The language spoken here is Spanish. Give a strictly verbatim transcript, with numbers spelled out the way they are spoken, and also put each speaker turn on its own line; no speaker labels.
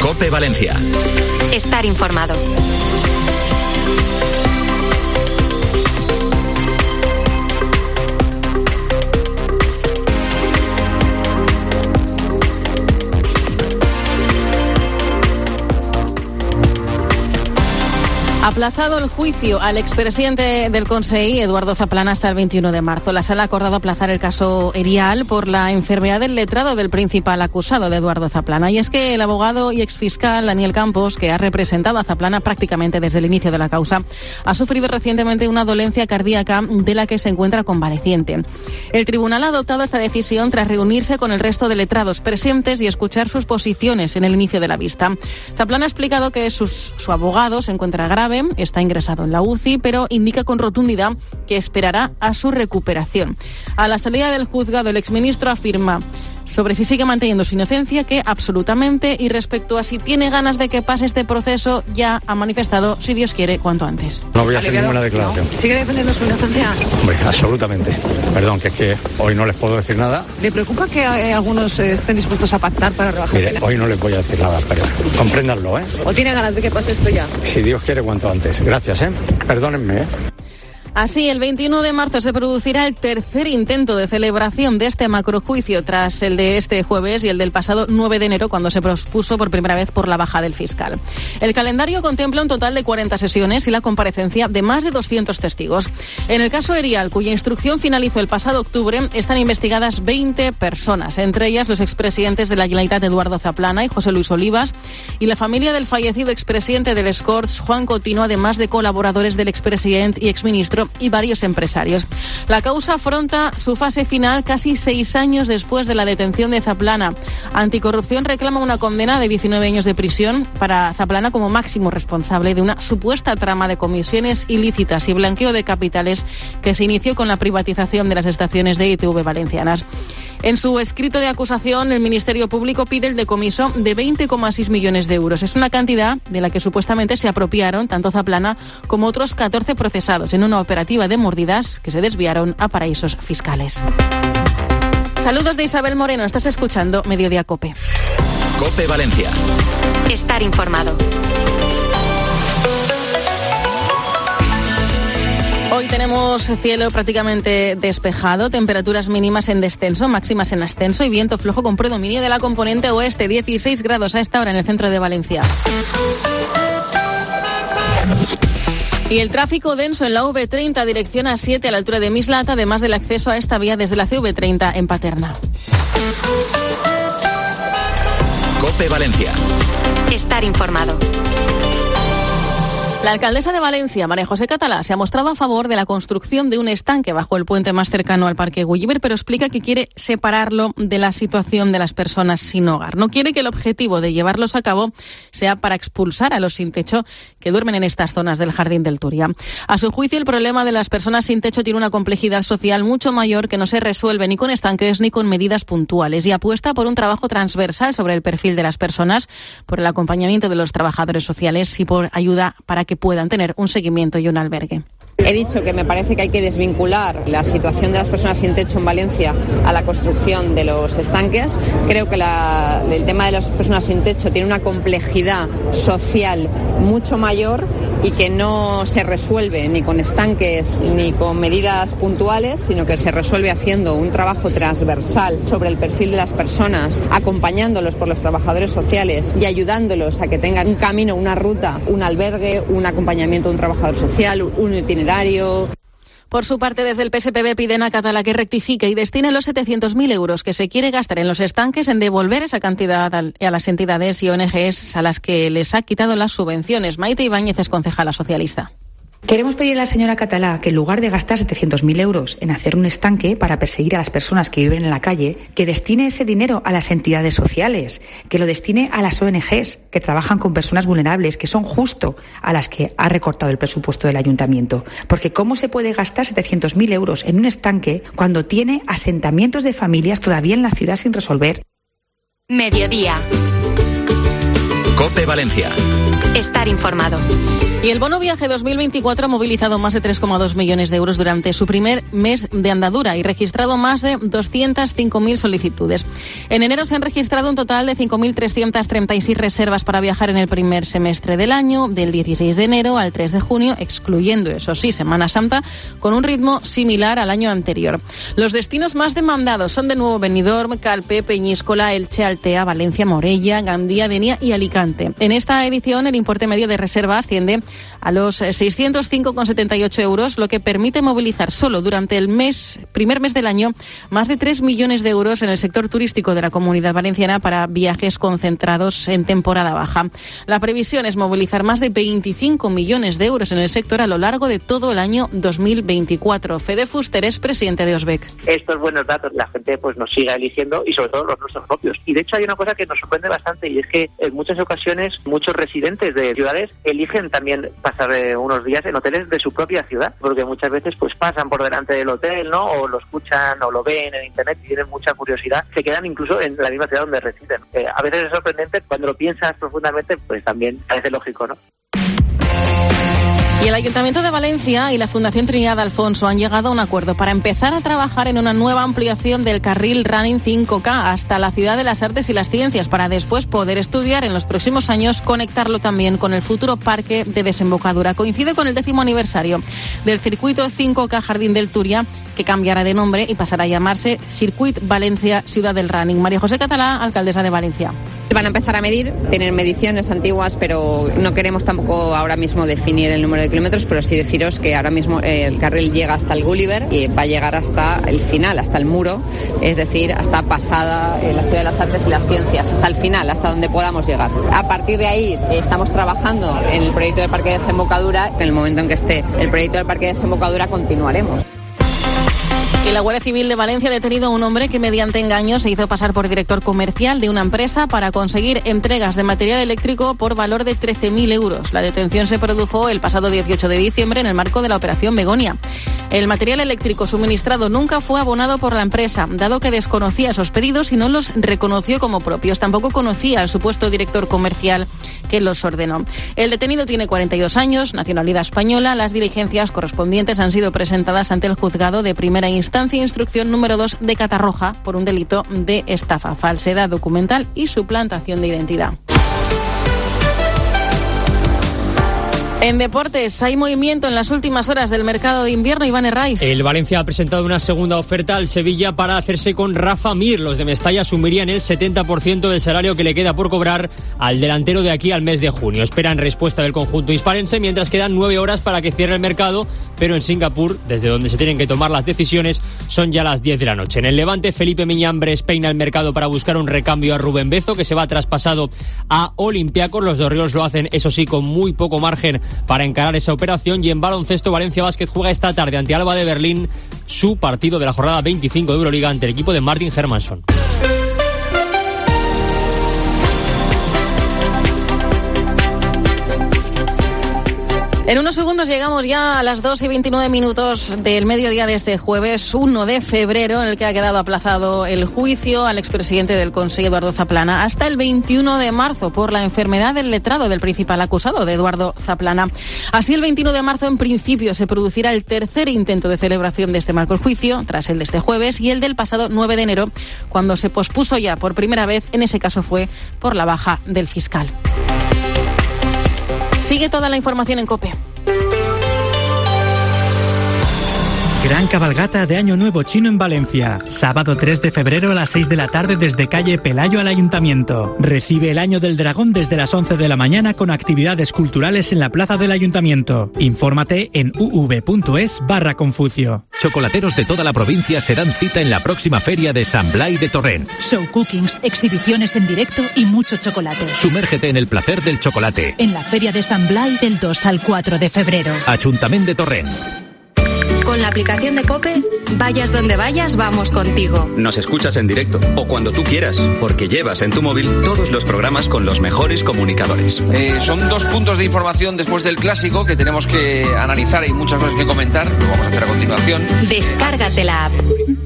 COPE Valencia.
Estar informado.
Aplazado el juicio al expresidente del Consell, Eduardo Zaplana, hasta el veintiuno de marzo. La Sala ha acordado aplazar el caso Erial por la enfermedad del letrado del principal acusado de Eduardo Zaplana. Y es que el abogado y exfiscal Daniel Campos, que ha representado a Zaplana prácticamente desde el inicio de la causa, ha sufrido recientemente una dolencia cardíaca de la que se encuentra convaleciente. El tribunal ha adoptado esta decisión tras reunirse con el resto de letrados presentes y escuchar sus posiciones en el inicio de la vista. Zaplana ha explicado que sus, su abogado se encuentra grave, está ingresado en la U C I, pero indica con rotundidad que esperará a su recuperación. A la salida del juzgado, el exministro afirma sobre si sigue manteniendo su inocencia que absolutamente, y respecto a si tiene ganas de que pase este proceso, ya ha manifestado, si Dios quiere, cuanto antes.
No voy a hacer ninguna declaración.
¿No? ¿Sigue defendiendo su inocencia?
Hombre, absolutamente. Perdón, que es que hoy no les puedo decir nada.
¿Le preocupa que eh, algunos eh, estén dispuestos a pactar para rebajar
Mire,
pena?
hoy no les voy a decir nada, pero compréndanlo, ¿eh?
¿O tiene ganas de que pase esto ya?
Si Dios quiere, cuanto antes. Gracias, ¿eh? Perdónenme, ¿eh?
Así, el veintiuno de marzo se producirá el tercer intento de celebración de este macrojuicio tras el de este jueves y el del pasado nueve de enero, cuando se pospuso por primera vez por la baja del fiscal. El calendario contempla un total de cuarenta sesiones y la comparecencia de más de doscientos testigos. En el caso Erial, cuya instrucción finalizó el pasado octubre, están investigadas veinte personas, entre ellas los expresidentes de la Generalitat, Eduardo Zaplana y José Luis Olivas, y la familia del fallecido expresidente del Escorts, Juan Cotino, además de colaboradores del expresidente y exministro y varios empresarios. La causa afronta su fase final casi seis años después de la detención de Zaplana. Anticorrupción reclama una condena de diecinueve años de prisión para Zaplana como máximo responsable de una supuesta trama de comisiones ilícitas y blanqueo de capitales que se inició con la privatización de las estaciones de I T V valencianas. En su escrito de acusación, el Ministerio Público pide el decomiso de veinte coma seis millones de euros. Es una cantidad de la que supuestamente se apropiaron tanto Zaplana como otros catorce procesados en una operativa de mordidas que se desviaron a paraísos fiscales. Saludos de Isabel Moreno. Estás escuchando Mediodía COPE.
COPE Valencia.
Estar informado.
Hoy tenemos cielo prácticamente despejado, temperaturas mínimas en descenso, máximas en ascenso y viento flojo con predominio de la componente oeste, dieciséis grados a esta hora en el centro de Valencia. Y el tráfico denso en la V treinta, dirección A siete a la altura de Mislata, además del acceso a esta vía desde la C V treinta en Paterna.
COPE Valencia.
Estar informado.
La alcaldesa de Valencia, María José Catalá, se ha mostrado a favor de la construcción de un estanque bajo el puente más cercano al Parque Gulliver, pero explica que quiere separarlo de la situación de las personas sin hogar. No quiere que el objetivo de llevarlos a cabo sea para expulsar a los sin techo que duermen en estas zonas del Jardín del Turia. A su juicio, el problema de las personas sin techo tiene una complejidad social mucho mayor que no se resuelve ni con estanques ni con medidas puntuales, y apuesta por un trabajo transversal sobre el perfil de las personas, por el acompañamiento de los trabajadores sociales y por ayuda para que puedan tener un seguimiento y un albergue.
He dicho que me parece que hay que desvincular la situación de las personas sin techo en Valencia a la construcción de los estanques. Creo que la, el tema de las personas sin techo tiene una complejidad social mucho mayor y que no se resuelve ni con estanques ni con medidas puntuales, sino que se resuelve haciendo un trabajo transversal sobre el perfil de las personas, acompañándolos por los trabajadores sociales y ayudándolos a que tengan un camino, una ruta, un albergue, un acompañamiento de un trabajador social, un itinerario.
Por su parte, desde el P S P B piden a Catalá que rectifique y destine los setecientos mil euros que se quiere gastar en los estanques en devolver esa cantidad a las entidades y O N Ges a las que les ha quitado las subvenciones. Maite Ibáñez es concejala socialista.
Queremos pedir a la señora Catalá que en lugar de gastar setecientos mil euros en hacer un estanque para perseguir a las personas que viven en la calle, que destine ese dinero a las entidades sociales, que lo destine a las O N Ges que trabajan con personas vulnerables, que son justo a las que ha recortado el presupuesto del ayuntamiento. Porque ¿cómo se puede gastar setecientos mil euros en un estanque cuando tiene asentamientos de familias todavía en la ciudad sin resolver?
Mediodía.
COPE Valencia.
Estar informado.
Y el bono viaje dos mil veinticuatro ha movilizado más de tres coma dos millones de euros durante su primer mes de andadura y registrado más de doscientas cinco mil solicitudes. En enero se han registrado un total de cinco mil trescientas treinta y seis reservas para viajar en el primer semestre del año, del dieciséis de enero al tres de junio, excluyendo, eso sí, Semana Santa, con un ritmo similar al año anterior. Los destinos más demandados son de nuevo Benidorm, Calpe, Peñíscola, Elche, Altea, Valencia, Morella, Gandía, Denia y Alicante. En esta edición el importe medio de reserva asciende a los seiscientos cinco coma setenta y ocho euros, lo que permite movilizar solo durante el mes, primer mes del año más de tres millones de euros en el sector turístico de la Comunidad Valenciana para viajes concentrados en temporada baja. La previsión es movilizar más de veinticinco millones de euros en el sector a lo largo de todo el año dos mil veinticuatro. Fede Fuster es presidente de Osbec.
Estos buenos datos la gente pues nos siga eligiendo y sobre todo los nuestros propios. Y de hecho hay una cosa que nos sorprende bastante y es que en muchas ocasiones muchos residentes de ciudades eligen también pasar eh, unos días en hoteles de su propia ciudad, porque muchas veces pues pasan por delante del hotel, ¿no? O lo escuchan o lo ven en internet y tienen mucha curiosidad, se quedan incluso en la misma ciudad donde residen. Eh, a veces es sorprendente, cuando lo piensas profundamente, pues también parece lógico, ¿no?
Y el Ayuntamiento de Valencia y la Fundación Trinidad Alfonso han llegado a un acuerdo para empezar a trabajar en una nueva ampliación del carril Running cinco K hasta la Ciudad de las Artes y las Ciencias, para después poder estudiar en los próximos años, conectarlo también con el futuro parque de desembocadura. Coincide con el décimo aniversario del circuito cinco K Jardín del Turia, que cambiará de nombre y pasará a llamarse Circuit Valencia Ciudad del Running. María José Catalá, alcaldesa de Valencia.
Van a empezar a medir, tienen mediciones antiguas, pero no queremos tampoco ahora mismo definir el número de kilómetros, pero sí deciros que ahora mismo el carril llega hasta el Gulliver y va a llegar hasta el final, hasta el muro, es decir, hasta pasada la Ciudad de las Artes y las Ciencias, hasta el final, hasta donde podamos llegar. A partir de ahí estamos trabajando en el proyecto del parque de desembocadura. En el momento en que esté el proyecto del parque de desembocadura continuaremos.
Y la Guardia Civil de Valencia ha detenido a un hombre que mediante engaño se hizo pasar por director comercial de una empresa para conseguir entregas de material eléctrico por valor de trece mil euros. La detención se produjo el pasado dieciocho de diciembre en el marco de la Operación Begonia. El material eléctrico suministrado nunca fue abonado por la empresa, dado que desconocía esos pedidos y no los reconoció como propios. Tampoco conocía al supuesto director comercial que los ordenó. El detenido tiene cuarenta y dos años, nacionalidad española. Las diligencias correspondientes han sido presentadas ante el juzgado de primera instancia, instrucción número dos de Catarroja, por un delito de estafa, falsedad documental y suplantación de identidad. En deportes, hay movimiento en las últimas horas del mercado de invierno. Iván Herraiz.
El Valencia ha presentado una segunda oferta al Sevilla para hacerse con Rafa Mir. Los de Mestalla asumirían el setenta por ciento del salario que le queda por cobrar al delantero de aquí al mes de junio. Esperan respuesta del conjunto hispalense mientras quedan nueve horas para que cierre el mercado, pero en Singapur, desde donde se tienen que tomar las decisiones, son ya las diez de la noche. En el Levante, Felipe Miñambres peina el mercado para buscar un recambio a Rubén Bezo, que se va traspasado a Olympiacos. Los dorriols lo hacen, eso sí, con muy poco margen para encarar esa operación. Y en baloncesto, Valencia Basket juega esta tarde ante Alba de Berlín su partido de la jornada veinticinco de Euroliga ante el equipo de Martin Hermansson.
En unos segundos llegamos ya a las dos y veintinueve minutos del mediodía de este jueves uno de febrero, en el que ha quedado aplazado el juicio al expresidente del Consejo, Eduardo Zaplana, hasta el veintiuno de marzo por la enfermedad del letrado del principal acusado, de Eduardo Zaplana. Así, el veintiuno de marzo, en principio, se producirá el tercer intento de celebración de este macrojuicio, tras el de este jueves y el del pasado nueve de enero, cuando se pospuso ya por primera vez. En ese caso fue por la baja del fiscal. Sigue toda la información en COPE.
Gran cabalgata de Año Nuevo Chino en Valencia. Sábado tres de febrero a las seis de la tarde desde calle Pelayo al Ayuntamiento. Recibe el Año del Dragón desde las once de la mañana con actividades culturales en la plaza del Ayuntamiento. Infórmate en uv.es barra Confucio.
Chocolateros de toda la provincia se dan cita en la próxima feria de Sant Blai de Torrent.
Show cookings, exhibiciones en directo y mucho chocolate.
Sumérgete en el placer del chocolate.
En la feria de Sant Blai del dos al cuatro de febrero.
Ayuntamiento de Torrent.
Con la aplicación de COPE, vayas donde vayas, vamos contigo.
Nos escuchas en directo o cuando tú quieras, porque llevas en tu móvil todos los programas con los mejores comunicadores.
Eh, son dos puntos de información después del clásico que tenemos que analizar y muchas cosas que comentar. Lo vamos a hacer a continuación.
Descárgate la app.